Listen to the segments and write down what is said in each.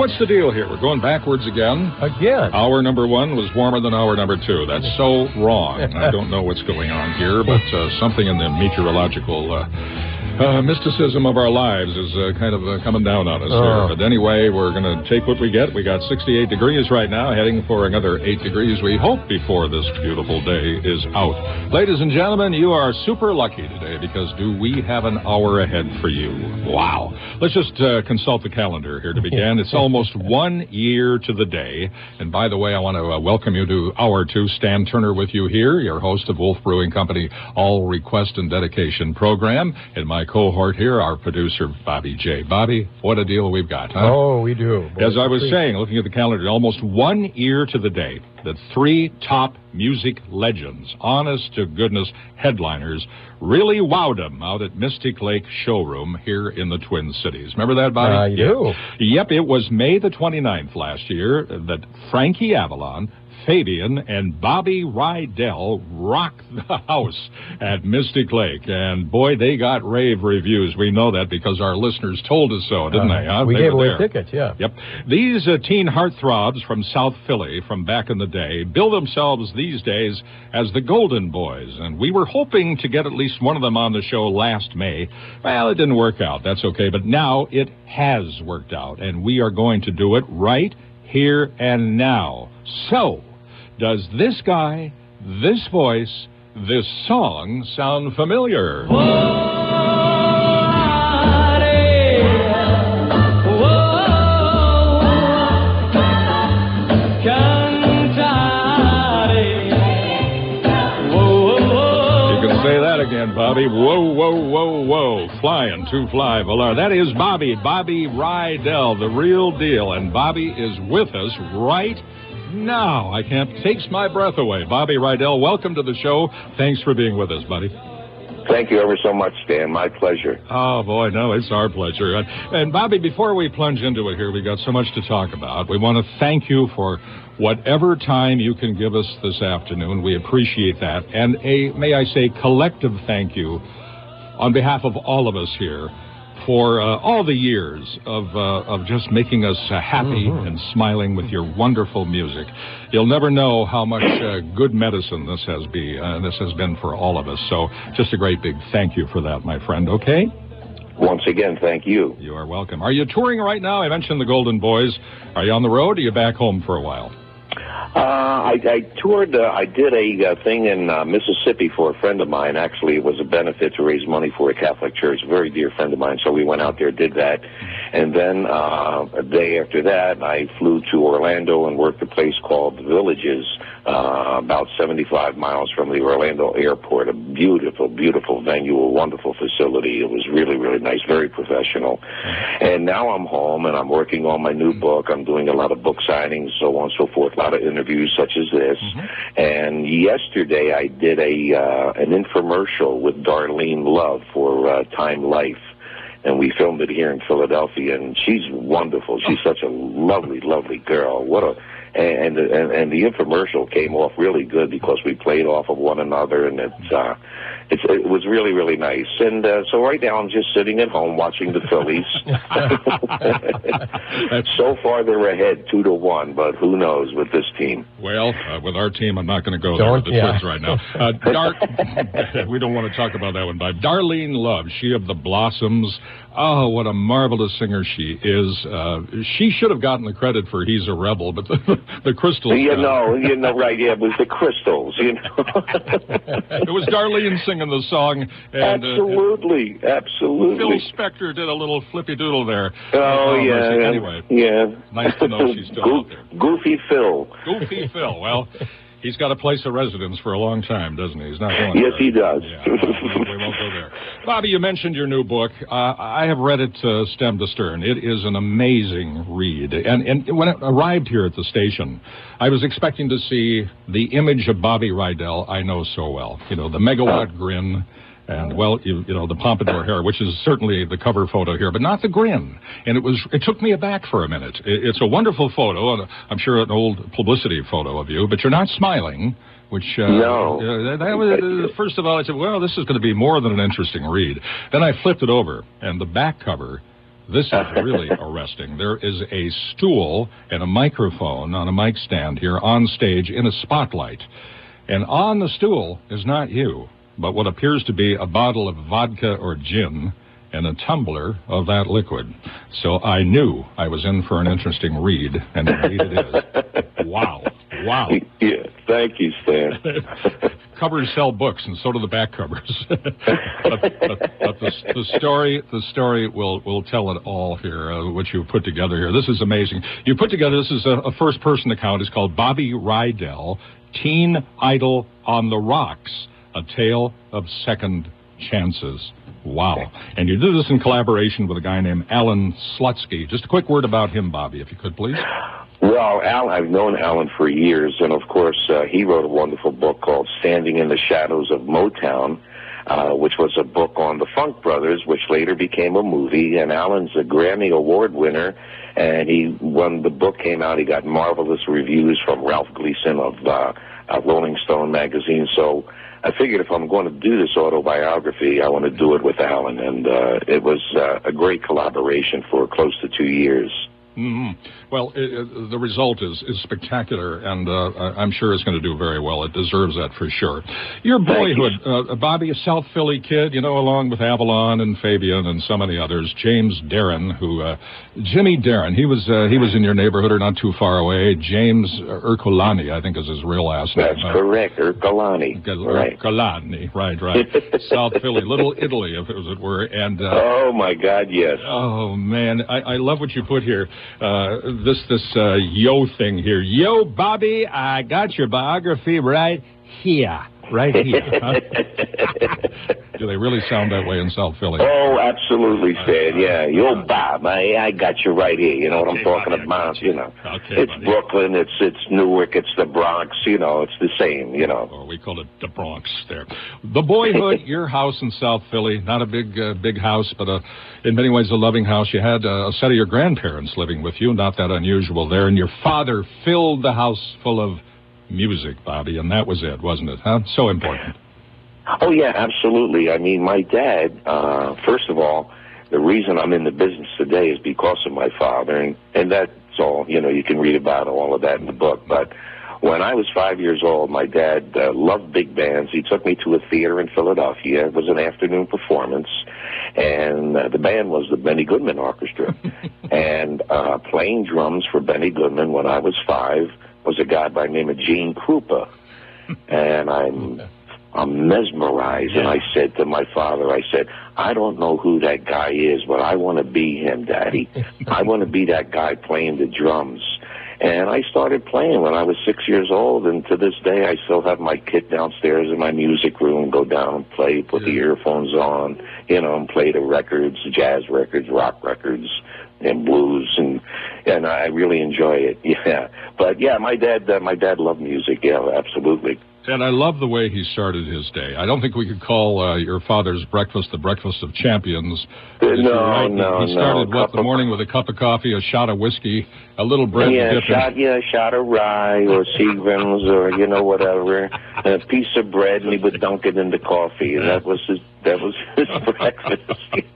what's the deal here? We're going backwards again. Again? Hour number 1 was warmer than hour number 2. That's so wrong. I don't know what's going on here, but something in the meteorological mysticism of our lives is kind of coming down on us here. But anyway, we're going to take what we get. We got 68 degrees right now, heading for another 8 degrees, we hope, before this beautiful day is out. Ladies and gentlemen, you are super lucky today because do we have an hour ahead for you? Wow. Let's just consult the calendar here to begin. It's almost 1 year to the day. And by the way, I want to welcome you to Hour 2. Stan Turner with you here, your host of Wolf Brewing Company All Request and Dedication program. And my cohort here, our producer, Bobby J. Bobby, what a deal we've got, huh? Oh, we do. Boy, as I was saying, looking at the calendar, almost 1 year to the day that 3 top music legends, honest-to-goodness headliners, really wowed them out at Mystic Lake Showroom here in the Twin Cities. Remember that, Bobby? I do. Yep, it was May the 29th last year that Frankie Avalon, Fabian, and Bobby Rydell rocked the house at Mystic Lake. And, boy, they got rave reviews. We know that because our listeners told us so, didn't they? Huh? We They gave were away there. tickets, yeah. Yep. These teen heartthrobs from South Philly from back in the day bill themselves these days as the Golden Boys. And we were hoping to get at least one of them on the show last May. Well, it didn't work out. That's okay. But now it has worked out. And we are going to do it right here and now. So, does this guy, this voice, this song sound familiar? Say that again, Bobby. Whoa, whoa, whoa, whoa. Flying to fly, Valar. That is Bobby Rydell, the real deal. And Bobby is with us right now. I can't takes my breath away. Bobby Rydell, welcome to the show. Thanks for being with us, buddy. Thank you ever so much, Stan. My pleasure. Oh, boy, no, it's our pleasure. And Bobby, before we plunge into it here, we got so much to talk about. We want to thank you for whatever time you can give us this afternoon. We appreciate that. And may I say, collective thank you on behalf of all of us here for all the years of just making us happy and smiling with your wonderful music. You'll never know how much good medicine this has been for all of us. So just a great big thank you for that, my friend, okay? Once again, thank you. You are welcome. Are you touring right now? I mentioned the Golden Boys. Are you on the road, or are you back home for a while? I toured, I did a thing in Mississippi for a friend of mine. Actually, it was a benefit to raise money for a Catholic church, a very dear friend of mine. So we went out there, did that. And then a day after that, I flew to Orlando and worked a place called The Villages, about 75 miles from the Orlando airport. A beautiful, beautiful venue, a wonderful facility. It was really, really nice, very professional. And now I'm home, and I'm working on my new book. I'm doing a lot of book signings, so on and so forth, a lot of interviews such as this. And yesterday I did an infomercial with Darlene Love for Time Life. And we filmed it here in Philadelphia, and she's wonderful. She's such a lovely, lovely girl. And the infomercial came off really good because we played off of one another, and it was really, really nice. And so right now I'm just sitting at home watching the Phillies. So far they're ahead 2-1, but who knows with this team? Well, with our team, I'm not going to go there with the Twins right now. We don't want to talk about that one. But Darlene Love, she of the Blossoms. Oh, what a marvelous singer she is. She should have gotten the credit for He's a Rebel, but the Crystals. Right, yeah, it was the Crystals, It was Darlene singing the song. And, absolutely. Phil Spector did a little flippy doodle there. Oh, yeah. Anyway. Yeah. Nice to know she's still out there. Goofy Phil. Goofy Phil. Well, he's got a place of residence for a long time, doesn't he? He's not going Yes, he does. Yeah, we won't go there. Bobby, you mentioned your new book. I have read it stem to stern. It is an amazing read. And when it arrived here at the station, I was expecting to see the image of Bobby Rydell I know so well. You know, the megawatt grin. And, well, you know, the pompadour hair, which is certainly the cover photo here, but not the grin. And it took me aback for a minute. It's a wonderful photo, and I'm sure an old publicity photo of you, but you're not smiling, which, no. That was, first of all, I said, well, this is going to be more than an interesting read. Then I flipped it over, and the back cover, This is really arresting. There is a stool and a microphone on a mic stand here on stage in a spotlight. And on the stool is not you, but what appears to be a bottle of vodka or gin and a tumbler of that liquid. So I knew I was in for an interesting read, and indeed it is. Wow. Yeah, thank you, Stan. Covers sell books, and so do the back covers. but the story will tell it all here, what you put together here. This is amazing. You put together, this is a first-person account. It's called Bobby Rydell, Teen Idol on the Rocks, A Tale of Second Chances. Wow. And you did this in collaboration with a guy named Alan Slutsky. Just a quick word about him, Bobby, if you could, please. Well, I've known Alan for years, and of course, he wrote a wonderful book called Standing in the Shadows of Motown, which was a book on the Funk Brothers, which later became a movie. And Alan's a Grammy Award winner, and when the book came out, he got marvelous reviews from Ralph Gleason of Rolling Stone magazine. So I figured if I'm going to do this autobiography, I want to do it with Alan, and it was a great collaboration for close to 2 years. Mm-hmm. Well, the result is spectacular, and I'm sure it's going to do very well. It deserves that for sure. Your boyhood, Bobby, a South Philly kid, along with Avalon and Fabian and so many others. James Darren, Jimmy Darren, he was in your neighborhood or not too far away. James Ercolani, I think is his real last name. That's correct, Ercolani. Right. Ercolani, right. South Philly, Little Italy, as it were. And oh my God, yes. Oh man, I love what you put here. This yo thing here. Yo, Bobby, I got your biography right here. Right here. Huh? Do they really sound that way in South Philly? Oh, absolutely, Stan. Yeah. Yo, Bob, I got you right here. You know what I'm talking about? Okay, it's buddy. Brooklyn, it's Newark, it's the Bronx, it's the same, Oh, we call it the Bronx there. The boyhood, your house in South Philly, not a big house, but in many ways a loving house. You had a set of your grandparents living with you, not that unusual there, and your father filled the house full of music, Bobby, and that was it, wasn't it? Huh? So important. Oh, yeah, absolutely. I mean, my dad, first of all, the reason I'm in the business today is because of my father, and that's all. You can read about all of that in the book. But when I was 5 years old, my dad loved big bands. He took me to a theater in Philadelphia. It was an afternoon performance, and the band was the Benny Goodman Orchestra. And playing drums for Benny Goodman when I was 5 was a guy by the name of Gene Krupa. And I'm mesmerized, and I said to my father, I don't know who that guy is, but I want to be him, Daddy. I want to be that guy playing the drums. And I started playing when I was 6 years old, and to this day I still have my kit downstairs in my music room, go down and play, put the earphones on, and play the records, jazz records, rock records, and blues, and I really enjoy it. Yeah. But yeah, my dad loved music. Yeah, absolutely. And I love the way he started his day. I don't think we could call your father's breakfast the breakfast of champions. No. He started the morning with a cup of coffee, a shot of whiskey, a little bread. A shot of rye or Seagram's or whatever, and a piece of bread, and he would dunk it into coffee, and that was his breakfast.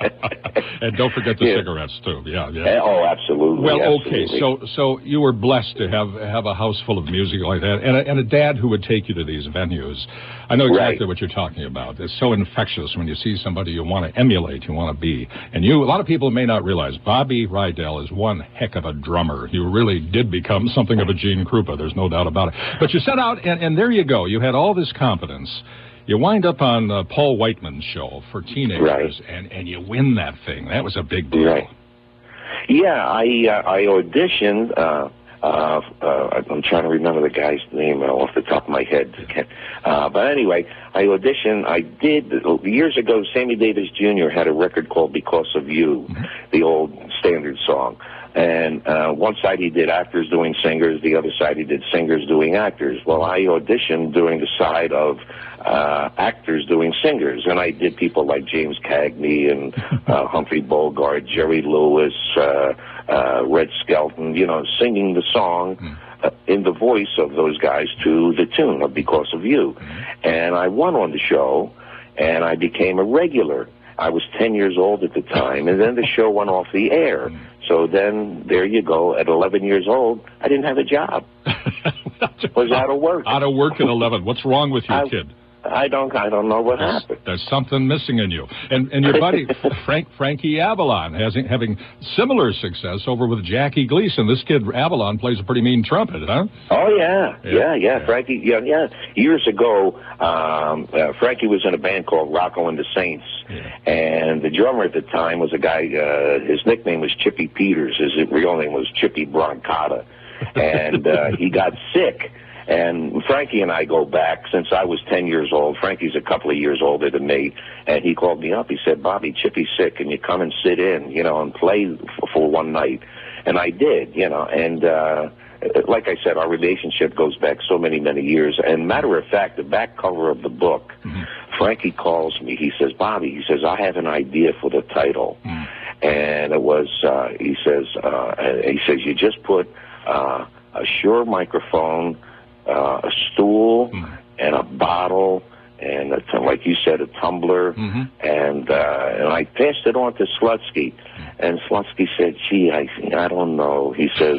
And don't forget the cigarettes too. Yeah. Oh, absolutely. Well, absolutely. Okay, so you were blessed to have a house full of music like that, and a dad who would take you to these venues. I know exactly what you're talking about. It's so infectious when you see somebody you want to emulate, you want to be. And a lot of people may not realize Bobby Rydell is one heck of a drummer. You really did become something of a Gene Krupa. There's no doubt about it. But you set out, and there you go. You had all this confidence. You wind up on Paul Whiteman's show for teenagers, and you win that thing. That was a big deal. Right. Yeah, I auditioned. I'm trying to remember the guy's name off the top of my head. But anyway, I auditioned. I did, years ago, Sammy Davis Jr. had a record called Because of You, the old standard song. And one side he did actors doing singers, the other side he did singers doing actors. Well, I auditioned during the side of actors doing singers, and I did people like James Cagney and Humphrey Bogart, Jerry Lewis, Red Skelton, singing the song in the voice of those guys to the tune of Because of You. And I won on the show, and I became a regular. I was 10 years old at the time, and then the show went off the air. So then, there you go. At 11 years old, I didn't have a job. Was out of work. Out of work at 11. What's wrong with you, kid? I don't know what happened. There's something missing in you. And your buddy, Frankie Avalon, having similar success over with Jackie Gleason. This kid, Avalon, plays a pretty mean trumpet, huh? Oh, yeah. Frankie, yeah. Years ago, Frankie was in a band called Rocco and the Saints. Yeah. And the drummer at the time was a guy, his nickname was Chippy Peters. His real name was Chippy Broncata. And he got sick. And Frankie and I go back since I was 10 years old. Frankie's a couple of years older than me. And he called me up. He said, Bobby, Chippy's sick. Can you come and sit in, and play for one night? And I did, And like I said, our relationship goes back so many, many years. And matter of fact, the back cover of the book, Frankie calls me. He says, Bobby, he says, I have an idea for the title. And it was, he says, you just put a Shure microphone, a stool, and a bottle, and like you said, a tumbler, and I passed it on to Slutsky, and Slutsky said, "Gee, I don't know." He says,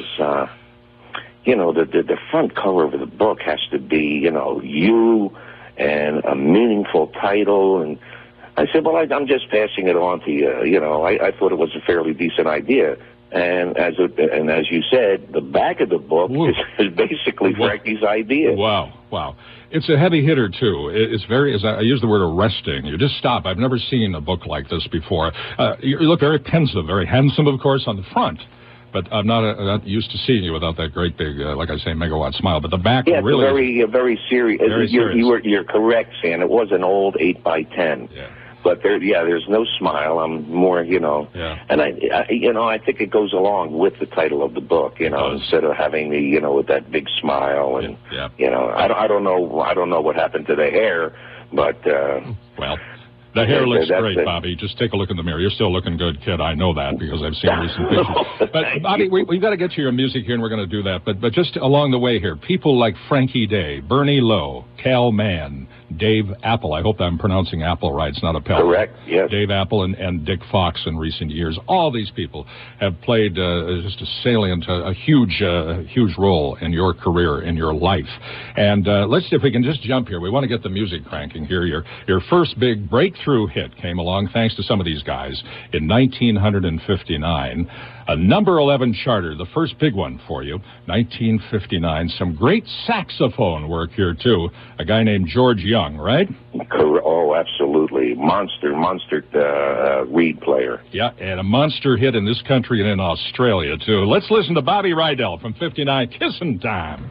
the front cover of the book has to be, you and a meaningful title, and I said, well, I'm just passing it on to you. I thought it was a fairly decent idea. And as you said, the back of the book is basically Frankie's idea. Wow. It's a heavy hitter, too. It's very, I use the word arresting. You just stop. I've never seen a book like this before. You look very pensive, very handsome, of course, on the front. But I'm not used to seeing you without that great big, like I say, megawatt smile. But the back really... Yeah, very serious. Very serious. You're correct, Sam. It was an old 8x10. Yeah. But there's no smile. I'm more, Yeah. And I think it goes along with the title of the book, instead of having the, with that big smile and, I don't know what happened to the hair, but well. The hair looks great, Bobby. Just take a look in the mirror. You're still looking good, kid. I know that because I've seen recent pictures. But, Bobby, we've got to get to your music here, and we're going to do that. But just along the way here, people like Frankie Day, Bernie Lowe, Cal Mann, Dave Apple. I hope I'm pronouncing Apple right. It's not a pellet. Correct, yes. Dave Apple and Dick Fox in recent years. All these people have played just a salient, a huge role in your career, in your life. And let's see if we can just jump here. We want to get the music cranking here. Your first big breakthrough hit came along, thanks to some of these guys, in 1959. A number 11 charter, the first big one for you, 1959. Some great saxophone work here, too. A guy named George Young, right? Oh, absolutely. Monster reed player. Yeah, and a monster hit in this country and in Australia, too. Let's listen to Bobby Rydell from 59, Kissin' Time.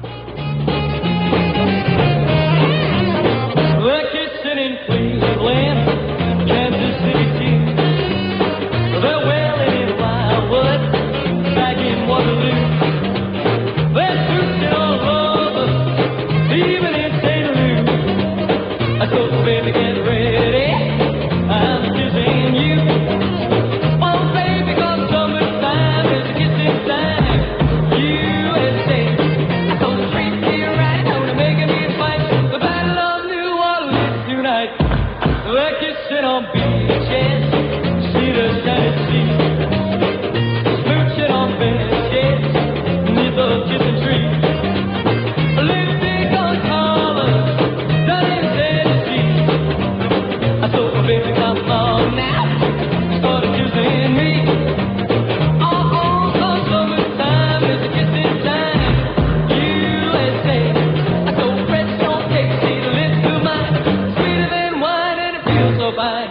We're kissing in Cleveland, Kansas City, too. They're wailing in Wildwood, back in Waterloo. They're shooting all over, even in St. Louis. I told the baby, get ready, I'm kissing you. Oh, baby, 'cause summertime is kissing time. USA. I told the treat me right, don't make me fight. The Battle of New Orleans tonight. We're kissing on beaches, Cedar, Tennessee. Smooching on benches, neath the kissing tree. Lipstick on collars, down in Tennessee. I told my baby, come on now, started kissing me. Oh, 'cause summertime is kissing time. USA. I told Fred, don't take the lips to mine. Sweeter than wine and it feels so fine.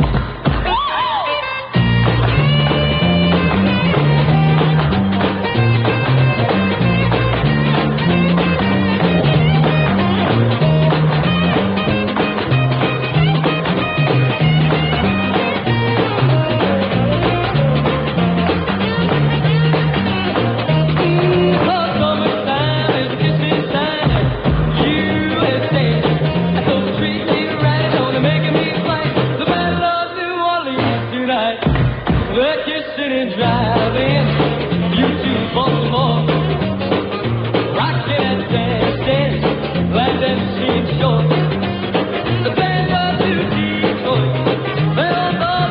The band was to Detroit, then on the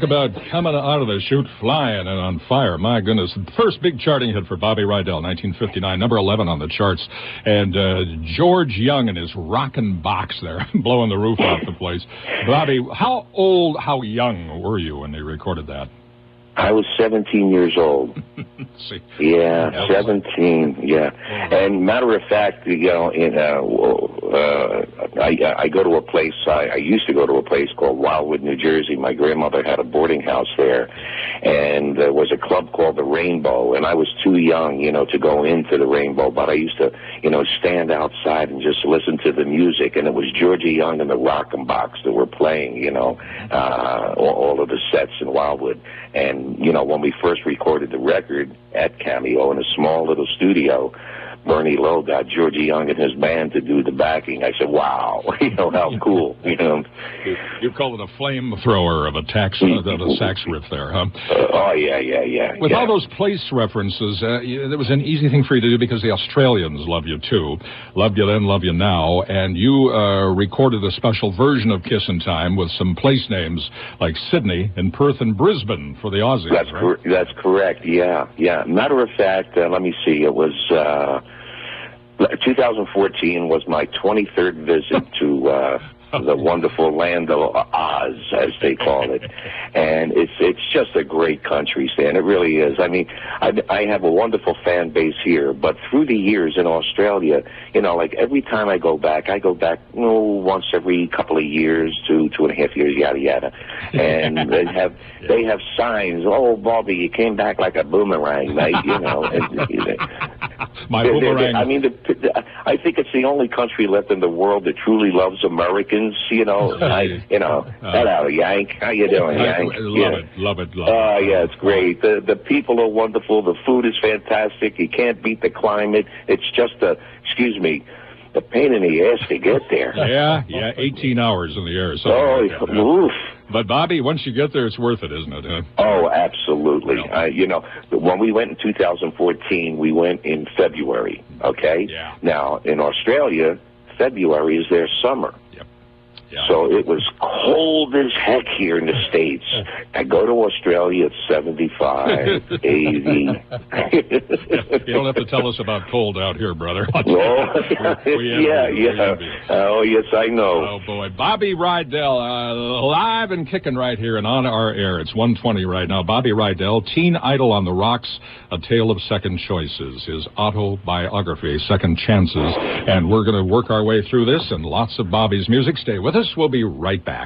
talk about coming out of the chute flying and on fire. My goodness. First big charting hit for Bobby Rydell, 1959, number 11 on the charts. And George Young and his rockin' box there, blowing the roof off the place. Bobby, how young were you when they recorded that? I was 17 years old. See. Yeah, 17. Yeah, and matter of fact, you know, I go to a place. I used to go to a place called Wildwood, New Jersey. My grandmother had a boarding house there, and there was a club called the Rainbow. And I was too young, you know, to go into the Rainbow, but I used to, you know, stand outside and just listen to the music. And it was Georgie Young and the Rockin' Box that were playing, you know, all of the sets in Wildwood. And, you know, when we first recorded the record at Cameo in a small little studio, Bernie Lowe got Georgie Young and his band to do the backing. I said, wow, you know, how cool, you know. You call it a flamethrower of a sax riff there, huh? Oh, yeah. With all those place references, there was an easy thing for you to do because the Australians love you, too. Loved you then, love you now. And you recorded a special version of Kissin' Time with some place names like Sydney and Perth and Brisbane for the Aussies, right? That's correct, yeah. Matter of fact, let me see, it was... 2014 was my 23rd visit to the wonderful land of Oz, as they call it, and it's just a great country, Stan. It really is. I mean, I have a wonderful fan base here, but through the years in Australia, you know, like every time I go back, once every couple of years, 2.5 years, yada yada, and they have signs. Oh, Bobby, you came back like a boomerang, mate. You know. My boomerang. I mean, I think it's the only country left in the world that truly loves Americans. You know, hello, Yank. How you doing, Yank? Love it. Oh, yeah, it's great. The people are wonderful. The food is fantastic. You can't beat the climate. It's just the pain in the ass to get there. Yeah, 18 hours in the air. Oof. But, Bobby, once you get there, it's worth it, isn't it? Huh? Oh, absolutely. You know, when we went in 2014, we went in February, okay? Yeah. Now, in Australia, February is their summer. Yep. Yeah. So it was cold as heck here in the States. I go to Australia, it's 75, 80. You don't have to tell us about cold out here, brother. Yeah. Oh, yes, I know. Oh, boy. Bobby Rydell, live and kicking right here and on our air. It's 1:20 right now. Bobby Rydell, Teen Idol on the Rocks, A Tale of Second Choices, his autobiography, Second Chances. And we're going to work our way through this and lots of Bobby's music. Stay with us. We'll be right back.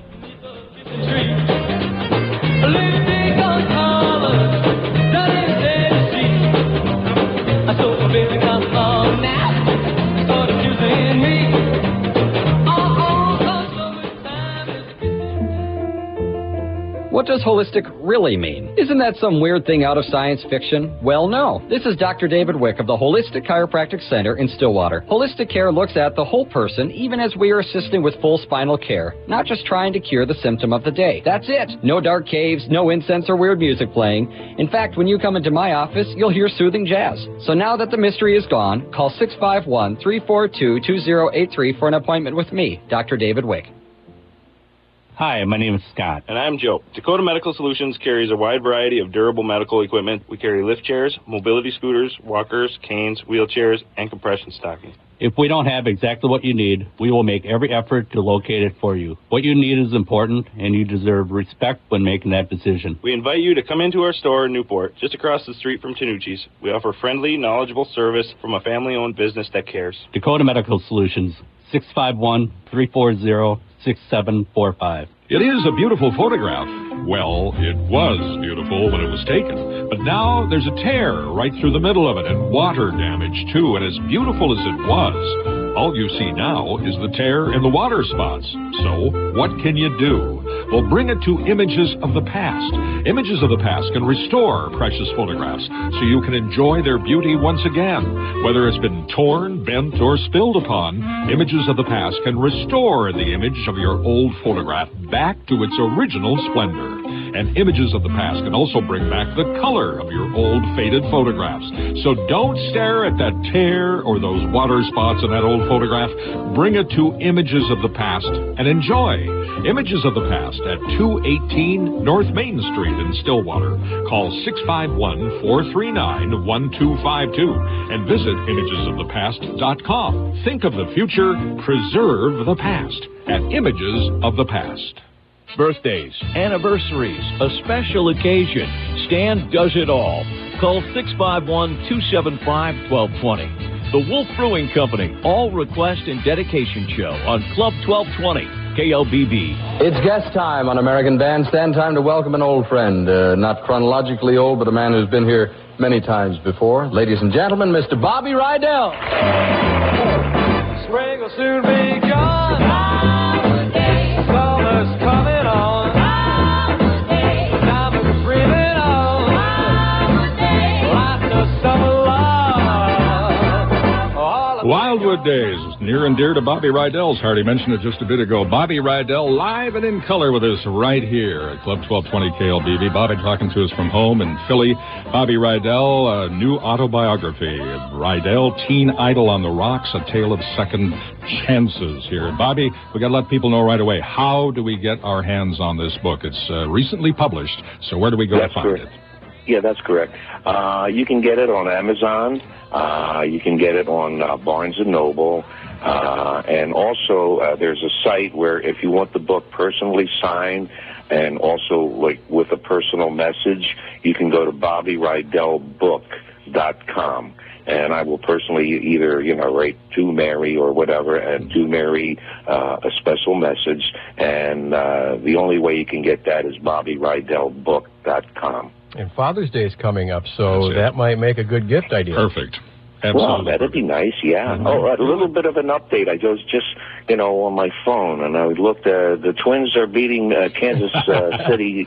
What does holistic really mean? Isn't that some weird thing out of science fiction? Well, no. This is Dr. David Wick of the Holistic Chiropractic Center in Stillwater. Holistic care looks at the whole person, even as we are assisting with full spinal care, not just trying to cure the symptom of the day. That's it. No dark caves, no incense or weird music playing. In fact, when you come into my office, you'll hear soothing jazz. So now that the mystery is gone, call 651-342-2083 for an appointment with me, Dr. David Wick. Hi, my name is Scott. And I'm Joe. Dakota Medical Solutions carries a wide variety of durable medical equipment. We carry lift chairs, mobility scooters, walkers, canes, wheelchairs, and compression stockings. If we don't have exactly what you need, we will make every effort to locate it for you. What you need is important, and you deserve respect when making that decision. We invite you to come into our store in Newport, just across the street from Tanucci's. We offer friendly, knowledgeable service from a family-owned business that cares. Dakota Medical Solutions, 651-340-6745. It is a beautiful photograph. Well, it was beautiful when it was taken. But now there's a tear right through the middle of it and water damage, too. And as beautiful as it was, all you see now is the tear and the water spots. So what can you do? Well, bring it to Images of the Past. Images of the Past can restore precious photographs so you can enjoy their beauty once again. Whether it's been torn, bent, or spilled upon, Images of the Past can restore the image of your old photograph back to its original splendor. And Images of the Past can also bring back the color of your old faded photographs. So don't stare at that tear or those water spots in that old photograph. Bring it to Images of the Past and enjoy. Images of the Past at 218 North Main Street in Stillwater. Call 651-439-1252 and visit imagesofthepast.com. Think of the future, preserve the past at Images of the Past. Birthdays, anniversaries, a special occasion. Stan does it all. Call 651-275-1220. The Wolf Brewing Company All Request and Dedication Show on Club 1220, KLBB. It's guest time on American Bandstand. Time to welcome an old friend. Not chronologically old, but a man who's been here many times before. Ladies and gentlemen, Mr. Bobby Rydell. Spring will soon be gone. Summer's coming on. Now we're breathing on. Lots of summer love. Wildwood Days, near and dear to Bobby Rydell's heart. He mentioned it just a bit ago. Bobby Rydell live and in color with us right here at Club 1220 KLBB. Bobby talking to us from home in Philly. Bobby Rydell, a new autobiography. Rydell, Teen Idol on the Rocks, a tale of second chances here. Bobby, we got to let people know right away. How do we get our hands on this book? It's recently published, so where do we go to find it? Yeah, that's correct. You can get it on Amazon. You can get it on Barnes & Noble. And also, there's a site where if you want the book personally signed and also like with a personal message, you can go to BobbyRydellBook.com. And I will personally either, write to Mary or whatever, and to Mary a special message. And the only way you can get that is BobbyRydellBook.com. And Father's Day is coming up, so that might make a good gift idea. Perfect. Absolutely. Well, that'd be nice, yeah. Mm-hmm. Oh, a little bit of an update. I was just, on my phone, and I looked. The Twins are beating Kansas City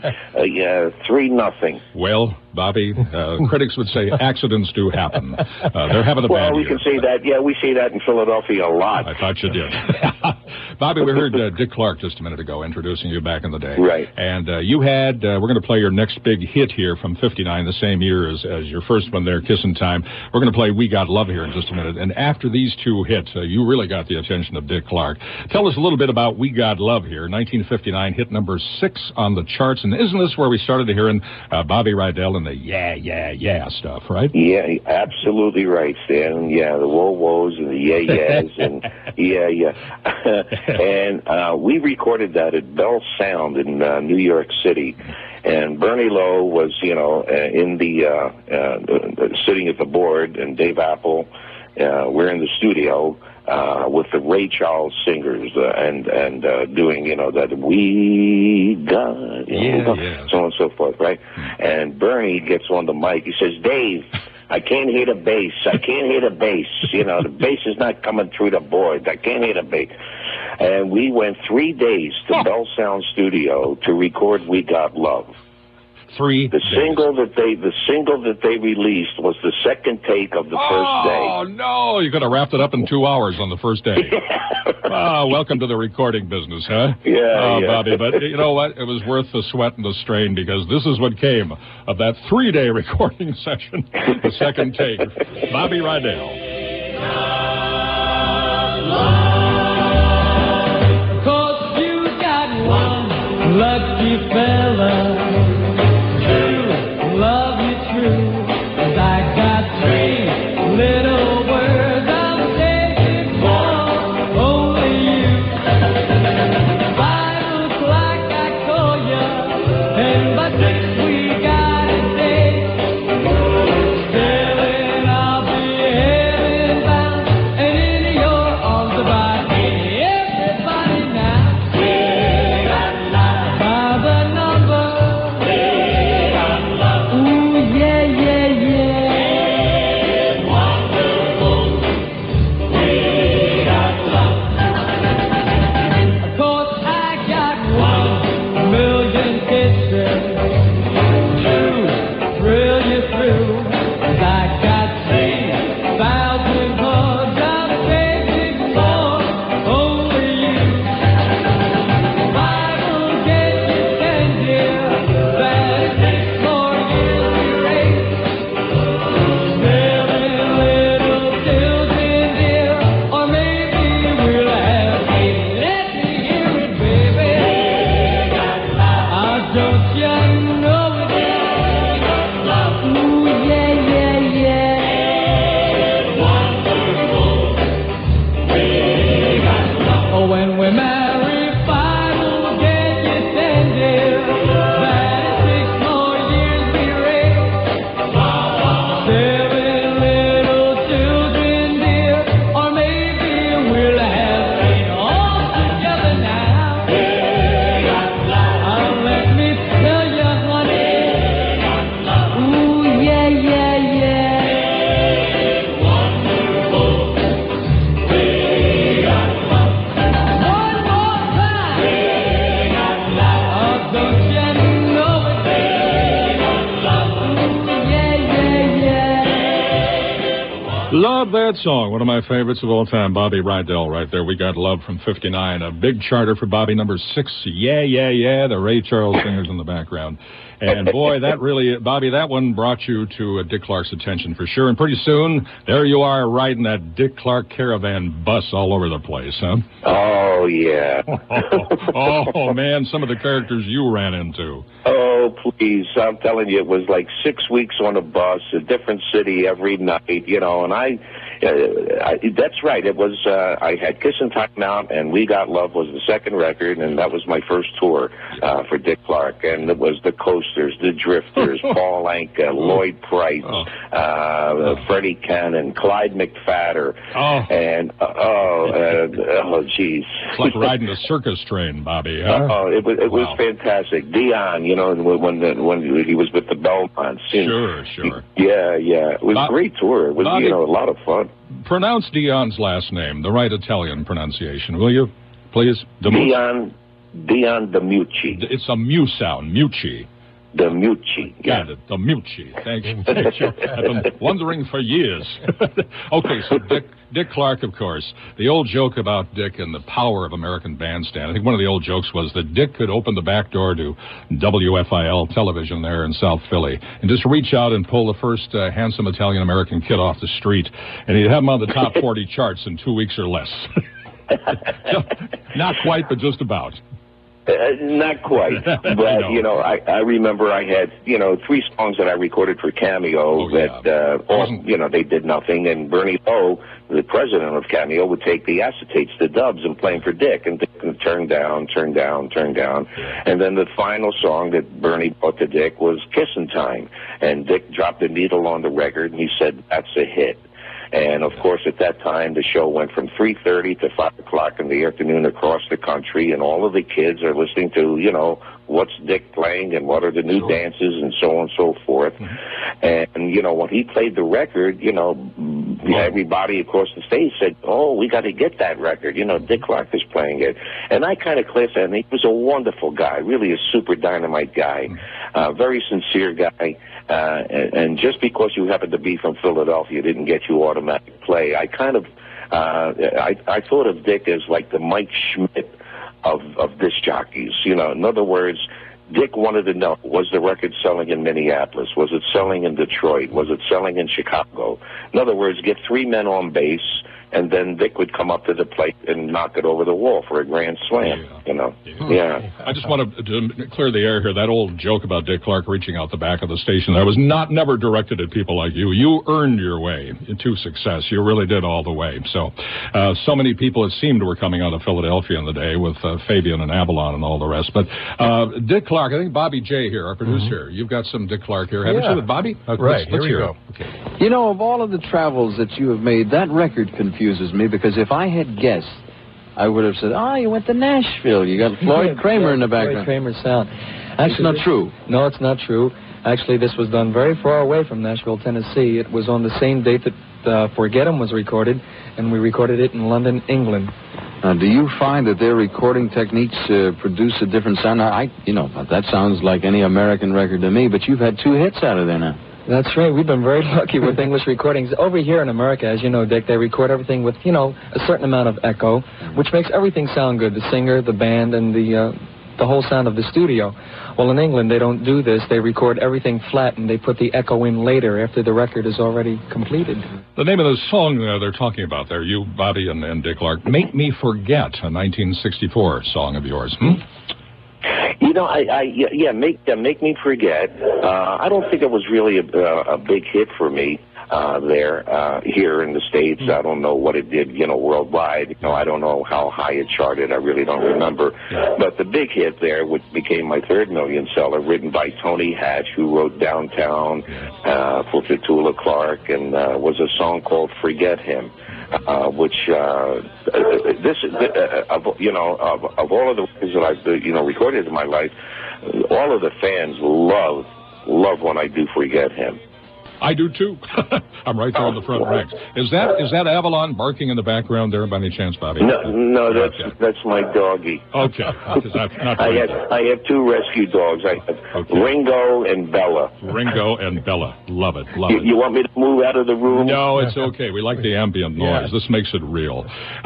3-0. Well, Bobby, critics would say accidents do happen. They're having a bad year. Well, we can say that. Yeah, we say that in Philadelphia a lot. I thought you did. Bobby, we heard Dick Clark just a minute ago introducing you back in the day. Right. And you had, we're going to play your next big hit here from 59, the same year as your first one there, Kissin' Time. We're going to play We Got Love here in just a minute. And after these two hits, you really got the attention of Dick Clark. Tell us a little bit about We Got Love here, 1959, hit number 6 on the charts. And isn't this where we started hearing Bobby Rydell and the yeah stuff, right? Yeah, absolutely right, Stan. Yeah, the whoa-whoas and the yeah-yeahs and yeah. And we recorded that at Bell Sound in New York City. And Bernie Lowe was, in the sitting at the board, and Dave Apple, we're in the studio with the Ray Charles singers and doing, that we got, so on and so forth, right? And Bernie gets on the mic. He says, Dave, I can't hear the bass. I can't hear the bass. The bass is not coming through the board. I can't hear the bass. And we went 3 days to Bell Sound Studio to record We Got Love. 3 days. The single that they released was the second take of the first day. Oh, no. You could have wrapped it up in 2 hours on the first day. Welcome to the recording business, huh? Yeah. Bobby, but you know what? It was worth the sweat and the strain, because this is what came of that 3-day recording session, the second take. Bobby Rydell. Cause you got one lucky fella. Love you true, 'cause I got 3 little words I'm saving for only you. 5 o'clock I call ya, and by 6 we got a date. Sailing I'll be heaven bound, and in your arms about everybody now. We got love by the number. We yeah, yeah, yeah. Love that song. One of my favorites of all time. Bobby Rydell right there. We got Love from 59. A big charter for Bobby, number 6. Yeah, yeah, yeah. The Ray Charles singers in the background. And boy, that really, Bobby, that one brought you to Dick Clark's attention for sure. And pretty soon, there you are riding that Dick Clark caravan bus all over the place, huh? Oh, yeah. Oh, man, some of the characters you ran into. Oh, please. I'm telling you, it was like 6 weeks on a bus, a different city every night, you know, and I that's right. It was, I had Kissin' Time Out, and We Got Love was the second record, and that was my first tour for Dick Clark. And it was the Coasters, the Drifters, Paul Anka, Lloyd Price, Freddie Cannon, Clyde McPhatter, and, geez. It's like riding a circus train, Bobby, huh? It was fantastic. Dion, you know, when he was with the Belmonts. Sure. Yeah. It was a great tour. It was, Bobby, you know, a lot of fun. Pronounce Dion's last name, the right Italian pronunciation, will you, please? Dion DiMucci. It's a mu sound, Mucci. DiMucci. Got it, DiMucci. Thank you. I've been wondering for years. Okay, so Dick Clark, of course. The old joke about Dick and the power of American Bandstand. I think one of the old jokes was that Dick could open the back door to WFIL television there in South Philly and just reach out and pull the first handsome Italian-American kid off the street, and he'd have him on the top 40 charts in 2 weeks or less. Not quite, but just about. Not quite, but you know, I remember I had 3 songs that I recorded for Cameo you know, they did nothing, and Bernie Lowe, the president of Cameo, would take the acetates, the dubs, and play them for Dick, and Dick would turn down, and then the final song that Bernie brought to Dick was Kissin' Time, and Dick dropped the needle on the record, and he said, "That's a hit." And, of course, at that time, the show went from 3:30 to 5 o'clock in the afternoon across the country, and all of the kids are listening to, you know, what's Dick playing and what are the new dances and so on and so forth. And, you know, when he played the record, you know, everybody across the stage said, "Oh, we got to get that record. You know, Dick Clark is playing it." And I kind of classed that, and he was a wonderful guy, really a super dynamite guy, very sincere guy. And just because you happen to be from Philadelphia didn't get you automatic play. I kind of, I thought of Dick as like the Mike Schmidt of disc jockeys. You know, in other words, Dick wanted to know, was the record selling in Minneapolis? Was it selling in Detroit? Was it selling in Chicago? In other words, get 3 men on bass, and then Dick would come up to the plate and knock it over the wall for a grand slam, you know. Yeah. I just want to clear the air here. That old joke about Dick Clark reaching out the back of the station there was never directed at people like you. You earned your way to success. You really did all the way. So many people, it seemed, were coming out of Philadelphia in the day with Fabian and Avalon and all the rest. But Dick Clark, I think Bobby J here, our producer, you've got some Dick Clark here, haven't you, with Bobby? Right, here we go. Okay. You know, of all of the travels that you have made, that record confuses me, because if I had guessed, I would have said, you went to Nashville. You got Floyd Kramer in the background. Floyd Kramer's sound. Actually, not true. No, it's not true. Actually, this was done very far away from Nashville, Tennessee. It was on the same date that Forget 'Em was recorded, and we recorded it in London, England. Now, do you find that their recording techniques produce a different sound? That sounds like any American record to me, but you've had 2 hits out of there now. That's right. We've been very lucky with English recordings. Over here in America, as you know, Dick, they record everything with, a certain amount of echo, which makes everything sound good. The singer, the band, and the whole sound of the studio. Well, in England, they don't do this. They record everything flat, and they put the echo in later after the record is already completed. The name of the song they're talking about there, you, Bobby, and Dick Clark, Make Me Forget, a 1964 song of yours. Make Me Forget. I don't think it was really a big hit for me here in the States. I don't know what it did, worldwide. I don't know how high it charted. I really don't remember. But the big hit there, which became my 3rd million seller, written by Tony Hatch, who wrote Downtown for Petula Clark, and was a song called Forget Him. Which of all of the records that I've recorded in my life, all of the fans love when I do Forget Him. I do too. I'm right there in the front ranks. Is that Avalon barking in the background there by any chance, Bobby? No, that's my doggy. Okay. Not I have two rescue dogs. I have Ringo and Bella. Ringo and Bella. Love it. You want me to move out of the room? No, it's okay. We like the ambient noise. This makes it real.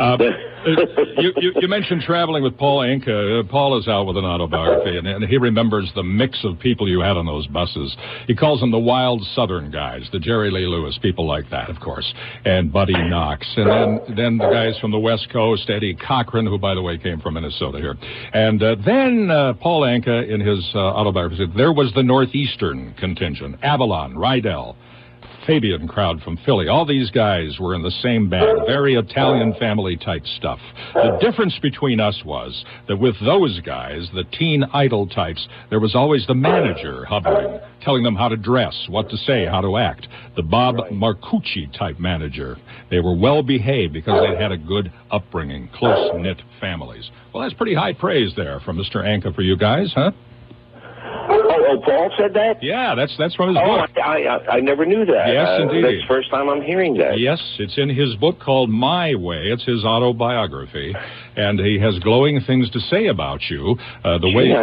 You mentioned traveling with Paul Anka. Paul is out with an autobiography, and he remembers the mix of people you had on those buses. He calls them the wild Southern guys, the Jerry Lee Lewis, people like that, of course, and Buddy Knox. And then the guys from the West Coast, Eddie Cochran, who, by the way, came from Minnesota here. And then Paul Anka, in his autobiography, said there was the Northeastern contingent, Avalon, Rydell, Fabian crowd from Philly. All these guys were in the same band, very Italian family type stuff. The difference between us was that with those guys, the teen idol types, there was always the manager hovering, telling them how to dress, what to say, how to act. The Bob Marcucci type manager. They were well behaved because they had a good upbringing, close-knit families. Well, that's pretty high praise there from Mr. Anka for you guys, huh? Oh, Paul said that? Yeah, that's from his book. I never knew that. Yes, indeed. That's the first time I'm hearing that. Yes, it's in his book called My Way. It's his autobiography, and he has glowing things to say about you. I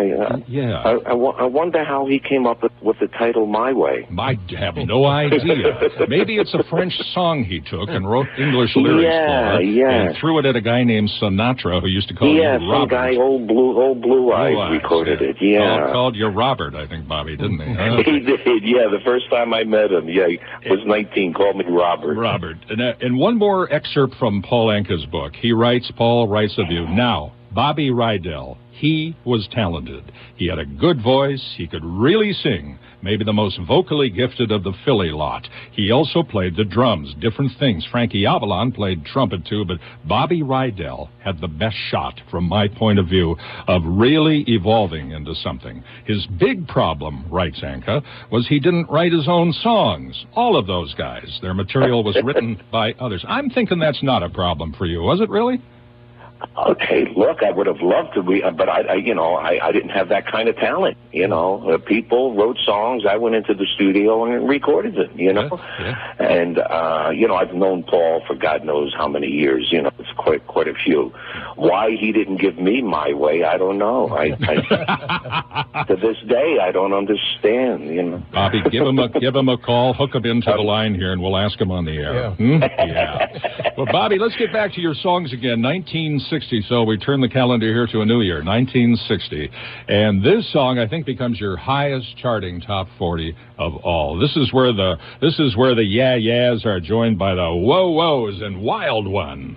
wonder how he came up with the title My Way. I have no idea. Maybe it's a French song he took and wrote English lyrics for, and threw it at a guy named Sinatra who used to call you Robert. Some guy, old Blue Eyes recorded it. Called you Robert, I think, Bobby, didn't he? He did, the first time I met him. Yeah, he was 19, called me Robert. Robert. And one more excerpt from Paul Anka's book. Paul writes of you, now, Bobby Rydell, he was talented. He had a good voice. He could really sing. Maybe the most vocally gifted of the Philly lot. He also played the drums, different things. Frankie Avalon played trumpet too, but Bobby Rydell had the best shot, from my point of view, of really evolving into something. His big problem, writes Anka, was he didn't write his own songs. All of those guys, their material was written by others. I'm thinking that's not a problem for you, was it really? Okay, look, I would have loved to be, but I didn't have that kind of talent. People wrote songs. I went into the studio and recorded them. And I've known Paul for God knows how many years. It's quite a few. Why he didn't give me My Way, I don't know. To this day, I don't understand. Bobby, give him a call, hook him into the line here, and we'll ask him on the air. Well, Bobby, let's get back to your songs again. 1960, so we turn the calendar here to a new year, 1960. And this song, I think, becomes your highest charting top 40 of all. This is where the Yeah Yeahs are joined by the Whoa Whoas and Wild One.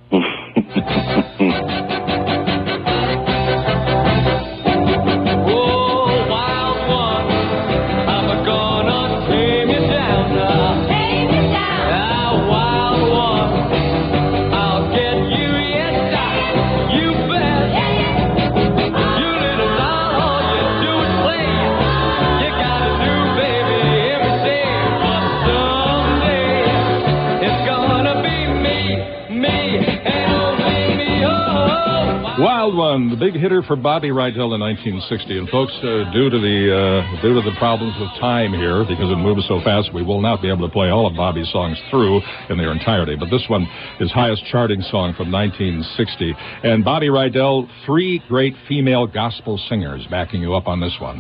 Wild One, the big hitter for Bobby Rydell in 1960. And folks, due to the problems with time here, because it moves so fast, we will not be able to play all of Bobby's songs through in their entirety. But this one is highest charting song from 1960. And Bobby Rydell, 3 great female gospel singers backing you up on this one.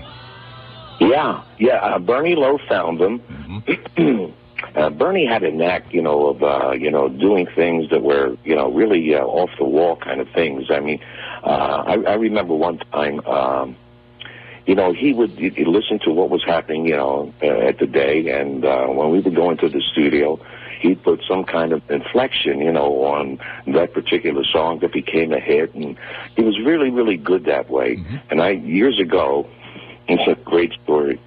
Bernie Lowe found them. Bernie had a knack, of doing things that were, really off the wall kind of things. I mean, I remember one time, he'd listen to what was happening, at the day, and when we would go into the studio, he'd put some kind of inflection, on that particular song that became a hit, and he was really, really good that way. And years ago, it's a great story.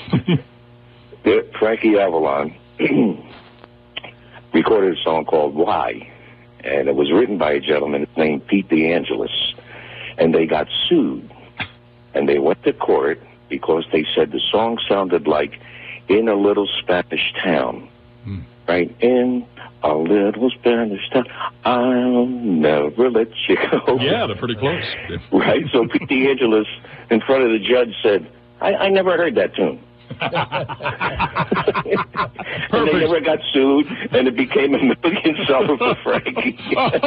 Frankie Avalon recorded a song called Why, and it was written by a gentleman named Pete DeAngelis, and they got sued, and they went to court because they said the song sounded like In a Little Spanish Town, right? In a little Spanish town, I'll never let you go. Yeah, they're pretty close. Right, so Pete DeAngelis in front of the judge said, I never heard that tune. And they never got sued, and it became a million seller for Frankie.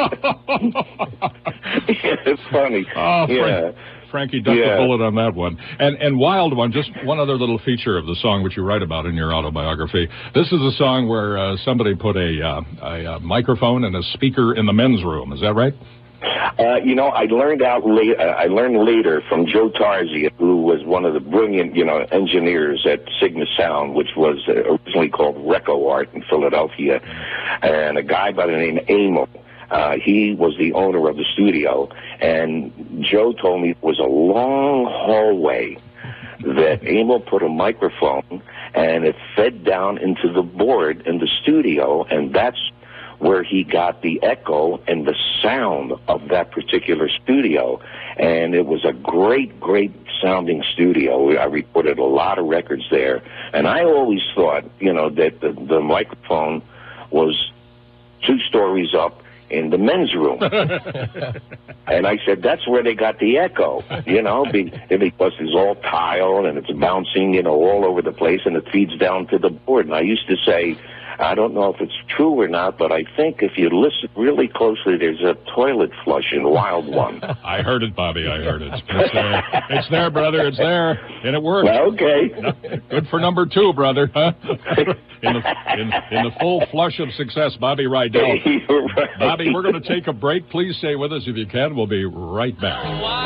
It's funny. Oh, Frankie ducked the bullet on that one. And Wild One, just one other little feature of the song which you write about in your autobiography. This is a song where somebody put a microphone and a speaker in the men's room. Is that right? I learned later from Joe Tarzi, who was one of the brilliant, engineers at Sigma Sound, which was originally called Reco Art in Philadelphia, and a guy by the name of Emil. He was the owner of the studio, and Joe told me it was a long hallway that Emil put a microphone, and it fed down into the board in the studio, and that's where he got the echo and the sound of that particular studio. And it was a great, great sounding studio. I recorded a lot of records there. And I always thought, that the microphone was 2 stories up in the men's room. And I said, that's where they got the echo, because it's all tile and it's bouncing, all over the place, and it feeds down to the board. And I used to say, I don't know if it's true or not, but I think if you listen really closely, there's a toilet flush in Wild One. I heard it, Bobby. I heard it. It's there, brother. It's there, and it works. Okay. Good for number 2, brother. Huh? In the full flush of success, Bobby Rydell. You're right. Bobby, we're going to take a break. Please stay with us if you can. We'll be right back.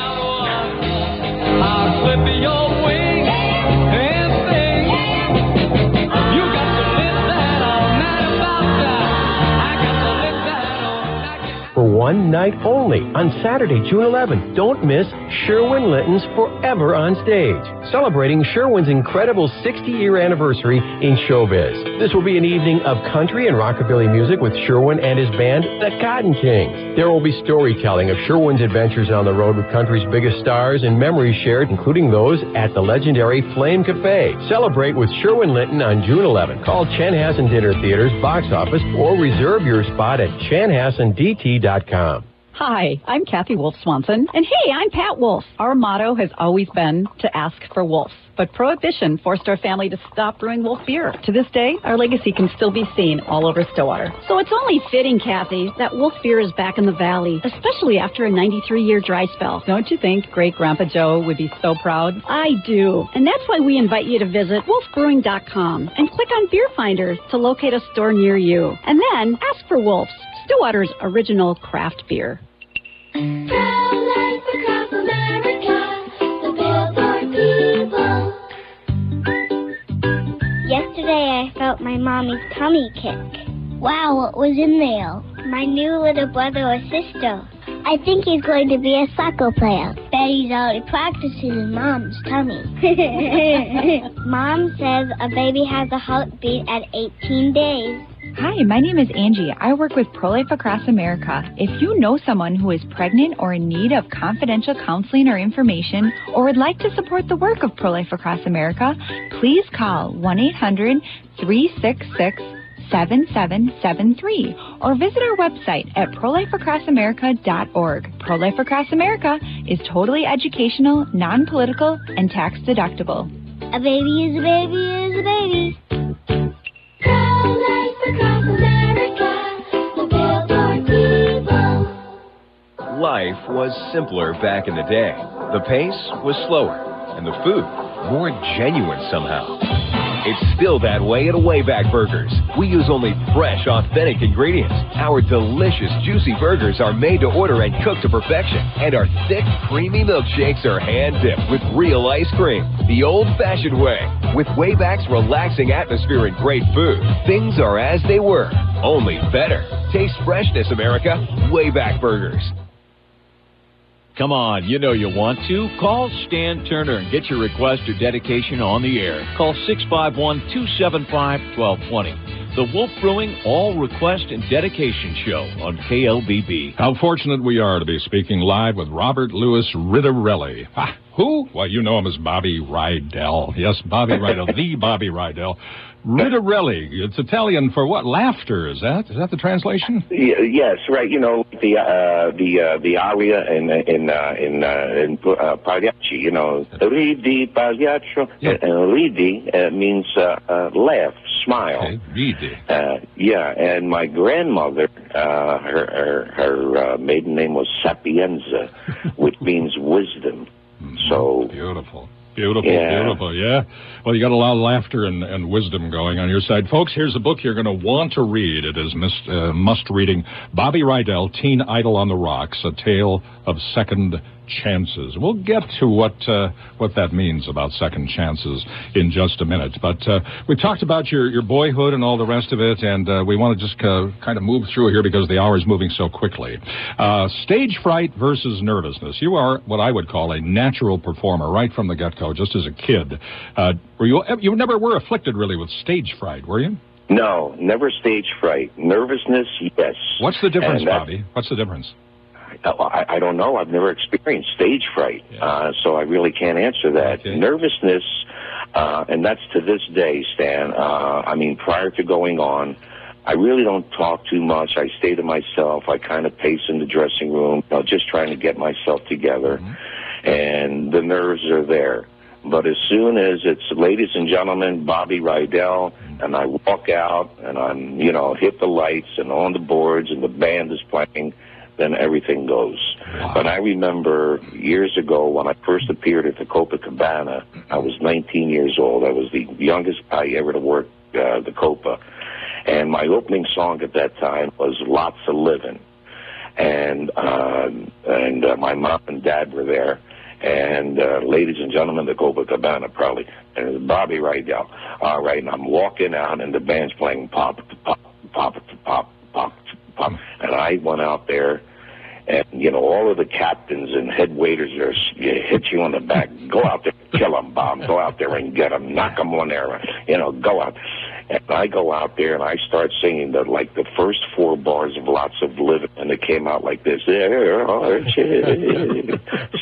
I'll clip your wings and sing. You got to live that all night about that. I got to live that all night. For one night only on Saturday, June 11th. Don't miss Sherwin-Linton's Forever on Stage, celebrating Sherwin's incredible 60-year anniversary in showbiz. This will be an evening of country and rockabilly music with Sherwin and his band, the Cotton Kings. There will be storytelling of Sherwin's adventures on the road with country's biggest stars and memories shared, including those at the legendary Flame Cafe. Celebrate with Sherwin-Linton on June 11th. Call Chanhassen Dinner Theater's box office or reserve your spot at chanhassendt.com. Hi, I'm Kathy Wolf Swanson. And hey, I'm Pat Wolf. Our motto has always been to ask for Wolf. But Prohibition forced our family to stop brewing Wolf beer. To this day, our legacy can still be seen all over Stillwater. So it's only fitting, Kathy, that Wolf beer is back in the valley, especially after a 93-year dry spell. Don't you think Great-Grandpa Joe would be so proud? I do. And that's why we invite you to visit wolfbrewing.com and click on Beer Finder to locate a store near you. And then ask for Wolf's, Stillwater's original craft beer. Pro-life across America, the Billboard people. Yesterday I felt my mommy's tummy kick. Wow, what was in there? My new little brother or sister. I think he's going to be a soccer player. Betty's already practicing in Mom's tummy. Mom says a baby has a heartbeat at 18 days. Hi, my name is Angie. I work with Pro-Life Across America. If you know someone who is pregnant or in need of confidential counseling or information, or would like to support the work of Pro-Life Across America, please call 1-800-366-7773 or visit our website at prolifeacrossamerica.org. Pro-Life Across America is totally educational, non-political, and tax-deductible. A baby is a baby is a baby. Pro-Life Across America, the Billboard people. Life was simpler back in the day. The pace was slower, and the food more genuine somehow. It's still that way at Wayback Burgers. We use only fresh, authentic ingredients. Our delicious, juicy burgers are made to order and cooked to perfection. And our thick, creamy milkshakes are hand-dipped with real ice cream, the old-fashioned way. With Wayback's relaxing atmosphere and great food, things are as they were, only better. Taste freshness, America. Wayback Burgers. Come on, you know you want to. Call Stan Turner and get your request or dedication on the air. Call 651-275-1220. the Wolf Brewing All Request and Dedication Show on KLBB. How fortunate we are to be speaking live with Robert Louis Ritterelli. Ah, who? Well, you know him as Bobby Rydell. Yes, Bobby Rydell, the Bobby Rydell. Ritterelli, it's Italian for what? Laughter, is that the translation? Yes, right. You know, the aria in Pagliacci, you know, ridi Pagliaccio, ridi means laugh, smile. Okay, ridi. Yeah, and my grandmother, her maiden name was Sapienza, which means wisdom. So beautiful. Beautiful, yeah. Well, you got a lot of laughter and wisdom going on your side. Folks, here's a book you're going to want to read. It is must-reading. Bobby Rydell, Teen Idol on the Rocks, A Tale of Second Chances. We'll get to what that means about second chances in just a minute. But we talked about your boyhood and all the rest of it, and we want to just kind of move through here because the hour is moving so quickly. Stage fright versus nervousness. You are what I would call a natural performer right from the get-go, just as a kid. You never were afflicted really with stage fright, were you? No, never stage fright. Nervousness, yes. What's the difference, Bobby? What's the difference? I don't know. I've never experienced stage fright, so I really can't answer that. Okay. Nervousness, and that's to this day, Stan. I mean, prior to going on, I really don't talk too much. I stay to myself. I kind of pace in the dressing room, just trying to get myself together, and the nerves are there. But as soon as it's, ladies and gentlemen, Bobby Rydell, and I walk out, and I'm, hit the lights, and on the boards, and the band is playing, then everything goes. Wow. But I remember years ago when I first appeared at the Copacabana, I was 19 years old. I was the youngest guy ever to work the Copa. And my opening song at that time was Lots of Living. And my mom and dad were there. And ladies and gentlemen, the Copacabana probably, and it was Bobby Rydell. All right, and I'm walking out, and the band's playing pop, pop, pop, pop, pop, pop. And I went out there, and, all of the captains and head waiters hit you on the back. Go out there, kill them, Bob. Go out there and get them, knock them on there, go out. And I go out there, and I start singing the first 4 bars of Lots of Living, and it came out like this. There are changes.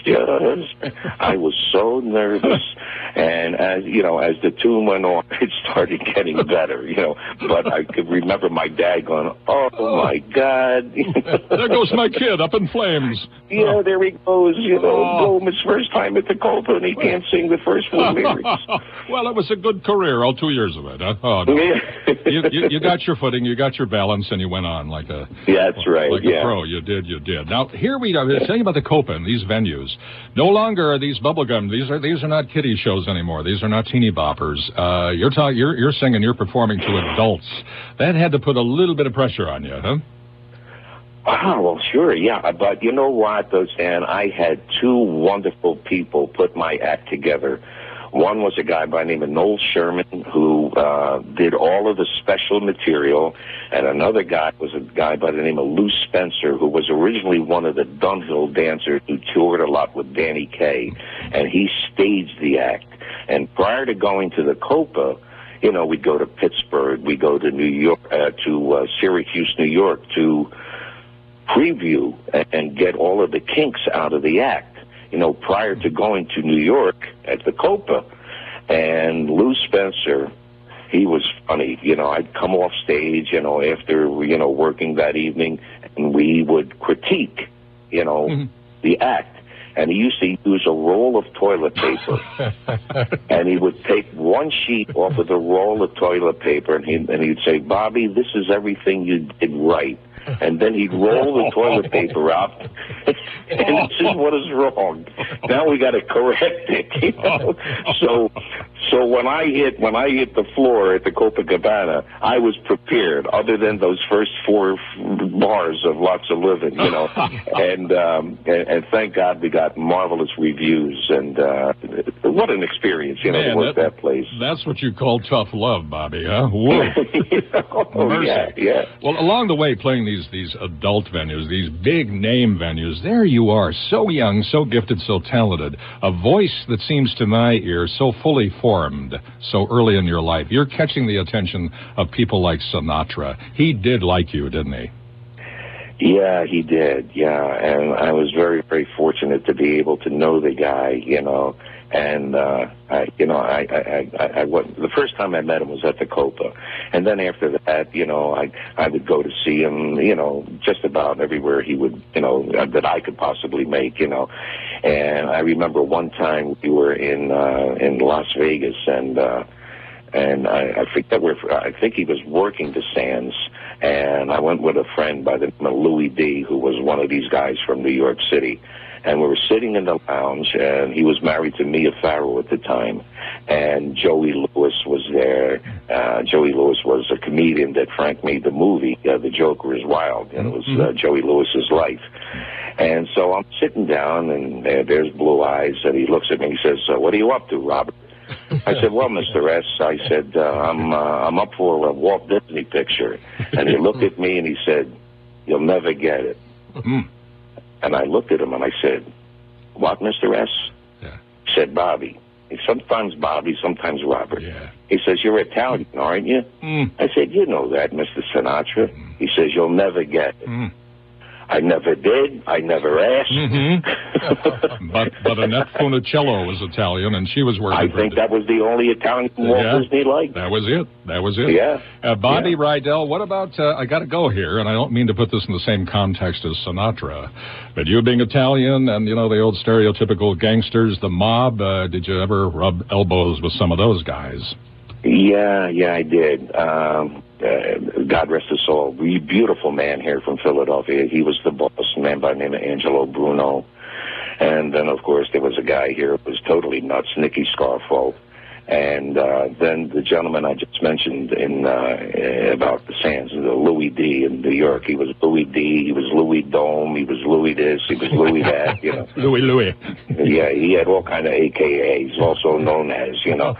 I was so nervous, and as the tune went on, it started getting better, But I could remember my dad going, "Oh my God!" There goes my kid up in flames. Yeah, there he goes. Boom! His first time at the Copa, and he can't sing the first 4 lyrics. Well, it was a good career, all 2 years of it. Huh? Oh, no. You got your footing, you got your balance, and you went on like a that's right, like a pro. You did. Now here we are saying about the Copa and these venues. No longer are these bubblegum. These are not kiddie shows anymore. These are not teeny boppers. You're singing. You're performing to adults. That had to put a little bit of pressure on you, huh? Oh, well, sure, yeah. But you know what, though, Stan? I had 2 wonderful people put my act together. One was a guy by the name of Noel Sherman, who did all of the special material, and another guy was a guy by the name of Lou Spencer, who was originally one of the Dunhill dancers who toured a lot with Danny Kaye, and he staged the act. And prior to going to the Copa, we'd go to Pittsburgh, we'd go to New York, to Syracuse, New York, to preview and get all of the kinks out of the act. Prior to going to New York at the Copa. And Lou Spencer, he was funny. I'd come off stage, after, working that evening, and we would critique, the act. And he used to use a roll of toilet paper. And he would take one sheet off of the roll of toilet paper, and he'd say, "Bobby, this is everything you did right." And then he'd roll the toilet paper out, and this is what is wrong. Now we got to correct it, So when I hit the floor at the Copacabana, I was prepared. Other than those first 4 bars of lots of living, you know. And thank God we got marvelous reviews, and what an experience, you know, to work that place. That's what you call tough love, Bobby, huh? Whoa. Yeah. Well, along the way, playing these adult venues, these big name venues, there you are, so young, so gifted, so talented, a voice that seems to my ear so fully formed so early in your life. You're catching the attention of people like Sinatra. He did like you, didn't he? Yeah, he did. Yeah, and I was very, very fortunate to be able to know the guy, you know. And the first time I met him was at the Copa, and then after that, you know, I would go to see him, you know, just about everywhere he would, you know, that I could possibly make, you know. And I remember one time we were in Las Vegas, and I forget where. I think he was working the Sands, and I went with a friend by the name of Louis D., who was one of these guys from New York City. And we were sitting in the lounge, and he was married to Mia Farrow at the time, and Joey Lewis was there. Joey Lewis was a comedian that Frank made the movie, The Joker is Wild, and it was Joey Lewis's life. And so I'm sitting down, and there's Blue Eyes, and he looks at me and he says, what are you up to, Robert? I said, well, Mr. S., I said, I'm up for a Walt Disney picture. And he looked at me and he said, you'll never get it. And I looked at him and I said, what, Mr. S.? Yeah. He said, Bobby. Sometimes Bobby, sometimes Robert. Yeah. He says, you're Italian, aren't you? I said, you know that, Mr. Sinatra. He says, you'll never get it. I never did. I never asked. But Annette Funicello was Italian, and she was working I think that was the only Italian Walt Disney liked. That was it. Yeah. Bobby Rydell, what about, I got to go here, and I don't mean to put this in the same context as Sinatra, but you being Italian and, you know, the old stereotypical gangsters, the mob, did you ever rub elbows with some of those guys? Yeah, I did. God rest his soul. Beautiful man here from Philadelphia. He was the boss, a man by the name of Angelo Bruno. And then, of course, there was a guy here who was totally nuts, Nicky Scarfo. And then the gentleman I just mentioned about the Sands, Louis D. in New York. He was Louis D., he was Louis Dome, he was Louis this, he was Louis that, you know. Louis. Yeah, he had all kind of AKAs, also known as, you know.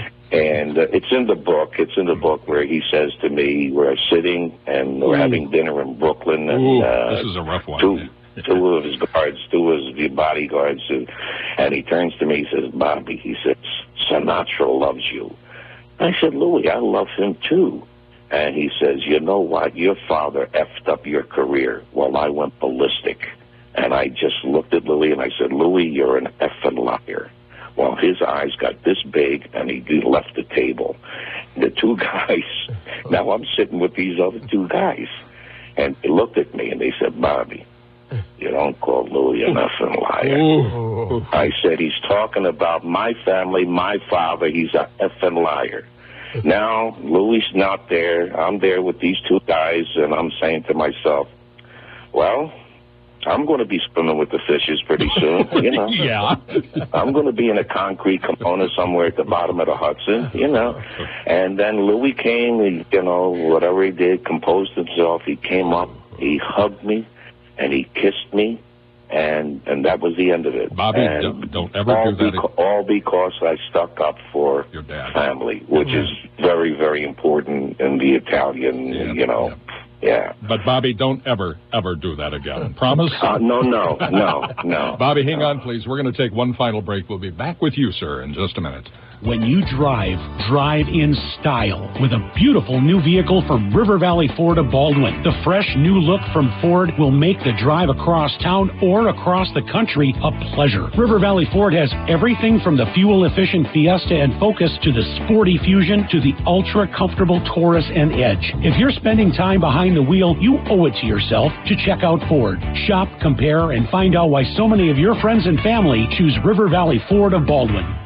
And it's in the book. It's in the book where he says to me, we're sitting and we're having dinner in Brooklyn. And this is a rough one. Two of his bodyguards, and he turns to me, he says, Bobby, he says, Sinatra loves you. I said, Louis, I love him too. And he says, you know what? Your father effed up your career while I went ballistic. And I just looked at Louis and I said, Louis, you're an effing liar. Well, his eyes got this big, and he left the table. The two guys, now I'm sitting with these other two guys, and they looked at me, and they said, Bobby, you don't call Louis an effing liar. I said, he's talking about my family, my father. He's an effing liar. Now, Louis not there. I'm there with these two guys, and I'm saying to myself, well, I'm going to be swimming with the fishes pretty soon, you know. Yeah. I'm going to be in a concrete kimono somewhere at the bottom of the Hudson, you know. And then Louis came, he, you know, whatever he did, composed himself. He came up, he hugged me, and he kissed me, and that was the end of it. Bobby, and don't ever do that. All because I stuck up for your dad. Family, which is very, very important in the Italian, you know. Yeah. But, Bobby, don't ever do that again. Promise? No. Bobby, hang on, please. We're going to take one final break. We'll be back with you, sir, in just a minute. When you drive in style with a beautiful new vehicle from River Valley Ford of Baldwin. The fresh new look from Ford will make the drive across town or across the country a pleasure. River Valley Ford has everything from the fuel-efficient Fiesta and Focus to the sporty Fusion to the ultra-comfortable Taurus and Edge. If you're spending time behind the wheel, you owe it to yourself to check out Ford. Shop, compare, and find out why so many of your friends and family choose River Valley Ford of Baldwin.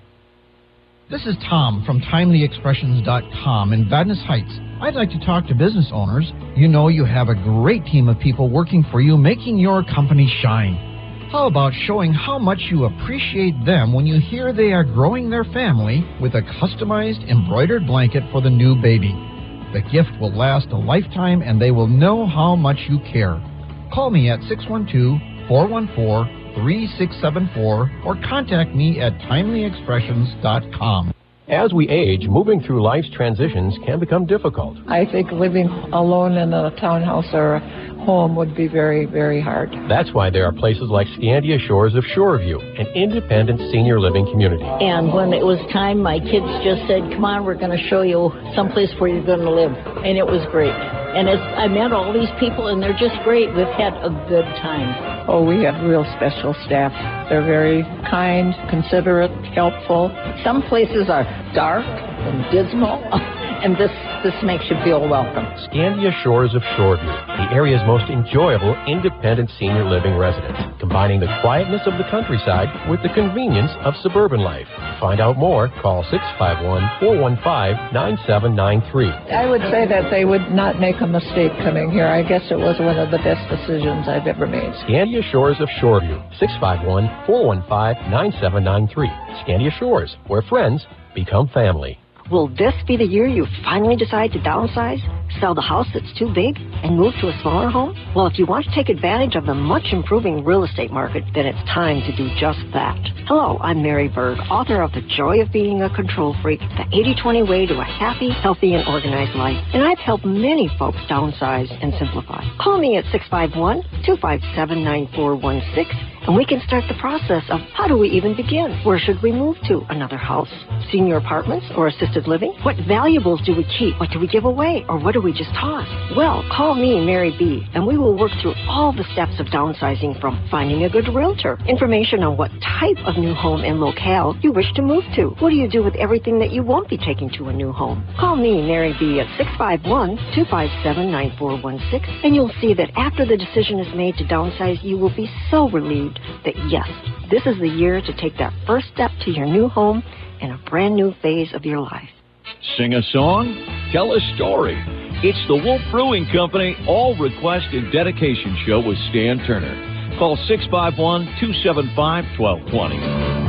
This is Tom from TimelyExpressions.com in Vadnais Heights. I'd like to talk to business owners. You know you have a great team of people working for you, making your company shine. How about showing how much you appreciate them when you hear they are growing their family with a customized embroidered blanket for the new baby? The gift will last a lifetime, and they will know how much you care. Call me at 612-414-3674 or contact me at timelyexpressions.com. As we age, moving through life's transitions can become difficult. I think living alone in a townhouse or a home would be very, very hard. That's why there are places like Scandia Shores of Shoreview, an independent senior living community. And when it was time, my kids just said, come on, we're going to show you someplace where you're going to live. And it was great. And I met all these people, and they're just great. We've had a good time. Oh, we have real special staff. They're very kind, considerate, helpful. Some places are dark and dismal, and this makes you feel welcome. Scandia Shores of Shoreview, the area's most enjoyable independent senior living residence, combining the quietness of the countryside with the convenience of suburban life. To find out more, call 651-415-9793. I would say that they would not make a mistake coming here. I guess it was one of the best decisions I've ever made. Scandia Shores of Shoreview, 651-415-9793. Scandia Shores, where friends become family. Will this be the year you finally decide to downsize, sell the house that's too big, and move to a smaller home? Well, if you want to take advantage of the much-improving real estate market, then it's time to do just that. Hello, I'm Mary Berg, author of The Joy of Being a Control Freak, the 80-20 way to a happy, healthy, and organized life. And I've helped many folks downsize and simplify. Call me at 651-257-9416, and we can start the process of how do we even begin? Where should we move to? Another house? Senior apartments or assisted living? What valuables do we keep? What do we give away? Or what do we just toss? Well, call me, Mary B., and we will work through all the steps of downsizing, from finding a good realtor, information on what type of new home and locale you wish to move to. What do you do with everything that you won't be taking to a new home? Call me, Mary B., at 651-257-9416, and you'll see that after the decision is made to downsize, you will be so relieved that, yes, this is the year to take that first step to your new home in a brand new phase of your life. Sing a song? Tell a story. It's the Wolf Brewing Company All Request and Dedication Show with Stan Turner. Call 651-275-1220.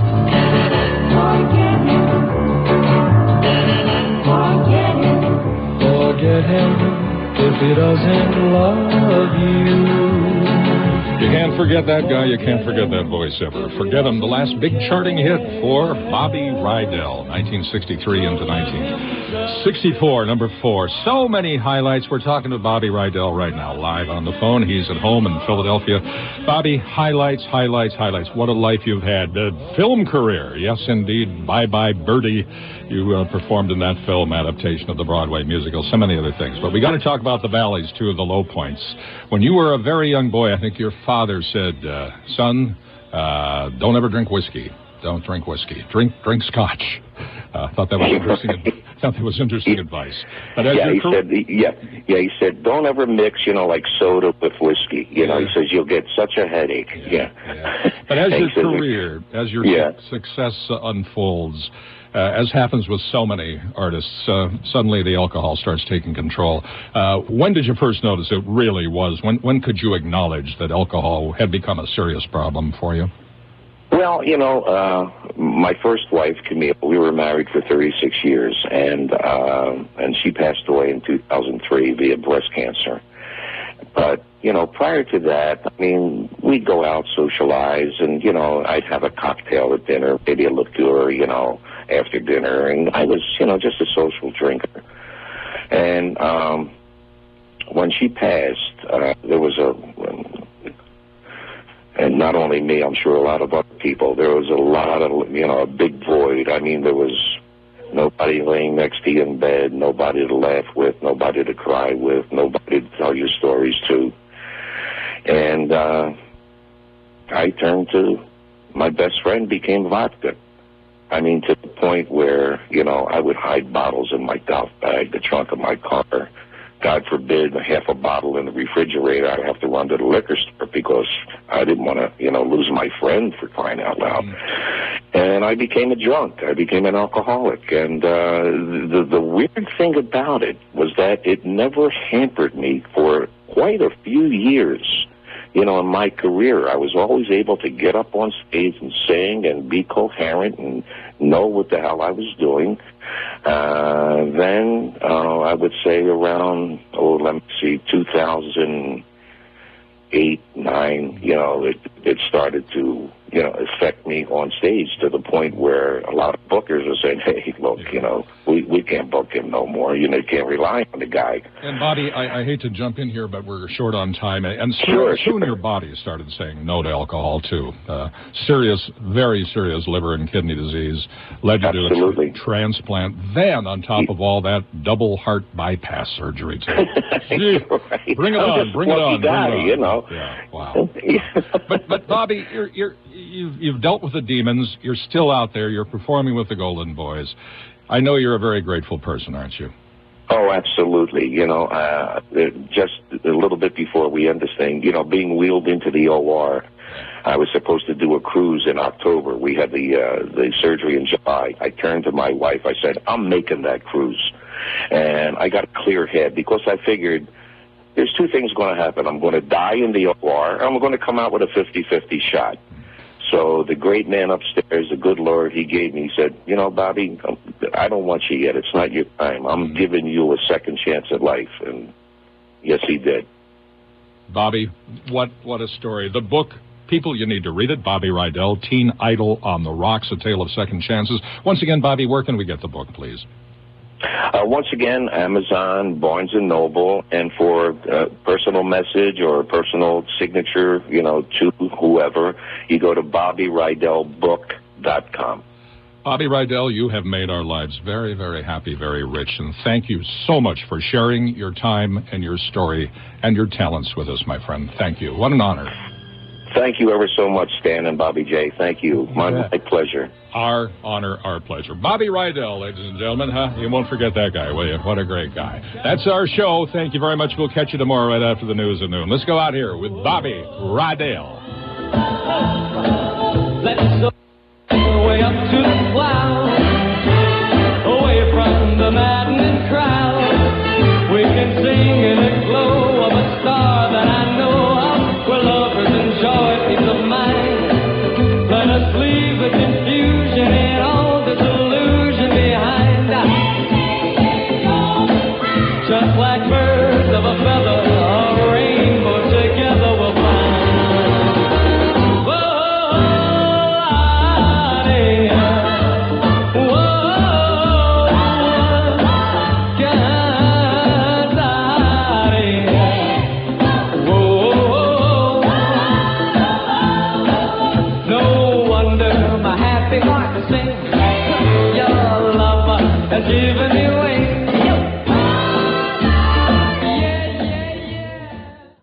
Forget him if he doesn't love you. You can't forget that guy. You can't forget that voice ever. Forget him. The last big charting hit for Bobby Rydell, 1963 into 1964, number 4. So many highlights. We're talking to Bobby Rydell right now, live on the phone. He's at home in Philadelphia. Bobby, highlights. What a life you've had. Film career. Yes, indeed. Bye-Bye Birdie. You performed in that film adaptation of the Broadway musical. So many other things. But we got to talk about the valleys, too, the low points. When you were a very young boy, I think your father said, son, don't ever drink whiskey. Don't drink whiskey. Drink scotch. Thought that was interesting. Thought that was interesting advice. But as he said, don't ever mix, like soda with whiskey. He says you'll get such a headache. Yeah. But as your career, as your success unfolds, as happens with so many artists, suddenly the alcohol starts taking control. When did you first notice it really was? When could you acknowledge that alcohol had become a serious problem for you? Well, my first wife, Camille, we were married for 36 years, and she passed away in 2003 via breast cancer. But, prior to that, we'd go out, socialize, and, I'd have a cocktail at dinner, maybe a liqueur, after dinner, and I was, just a social drinker. And when she passed, there was and not only me, I'm sure a lot of other people, there was a lot of, a big void. There was nobody laying next to you in bed, nobody to laugh with, nobody to cry with, nobody to tell you stories to. And I turned to my best friend, became vodka. To the point where, I would hide bottles in my golf bag, the trunk of my car. God forbid, half a bottle in the refrigerator, I'd have to run to the liquor store because I didn't want to, lose my friend, for crying out loud. And I became a drunk. I became an alcoholic. And the weird thing about it was that it never hampered me for quite a few years. you know, in my career, I was always able to get up on stage and sing and be coherent and know what the hell I was doing. Then I would say around, 2008, 9, you know, it started to, you know, affect me on stage to the point where a lot of bookers are saying, hey, look, you know, we can't book him no more. You know, you can't rely on the guy. And, Bobby, I hate to jump in here, but we're short on time. And soon your body started saying no to alcohol, too. Serious, very serious liver and kidney disease led you to a transplant. Then, on top of all that, double heart bypass surgery, too. Right. Bring it on, bring it on. Guy, bring it on. You know. Yeah, wow. But Bobby, you've dealt with the demons. You're still out there. You're performing with the Golden Boys. I know you're a very grateful person, aren't you? Oh, absolutely. You know, just a little bit before we end this thing, you know, being wheeled into the OR, I was supposed to do a cruise in October. We had the surgery in July. I turned to my wife. I said, I'm making that cruise. And I got a clear head because I figured there's two things going to happen. I'm going to die in the OR, and I'm going to come out with a 50-50 shot. So the great man upstairs, the good Lord, he gave me, he said, you know, Bobby, I don't want you yet. It's not your time. I'm giving you a second chance at life. And yes, he did. Bobby, what a story. The book, people, you need to read it. Bobby Rydell, Teen Idol on the Rocks, A Tale of Second Chances. Once again, Bobby, where can we get the book, please? Once again, Amazon, Barnes & Noble, and for personal message or personal signature, you know, to whoever, you go to BobbyRydellBook.com. Bobby Rydell, you have made our lives very, very happy, very rich, and thank you so much for sharing your time and your story and your talents with us, my friend. Thank you. What an honor. Thank you ever so much, Stan and Bobby J. Thank you. My pleasure. Our honor, our pleasure. Bobby Rydell, ladies and gentlemen, huh? You won't forget that guy, will you? What a great guy. That's our show. Thank you very much. We'll catch you tomorrow right after the news at noon. Let's go out here with Bobby Rydell.